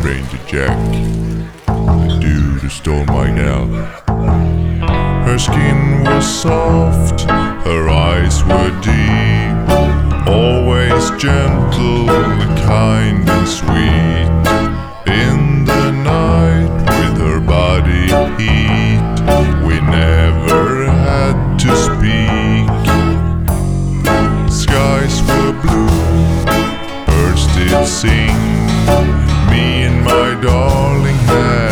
Ranger Jack, the dude who stole my gal. Her skin was soft, her eyes were deep, always gentle, kind and sweet. In the night with her body heat, we never had to speak. Skies were blue, birds did sing, me and my darling had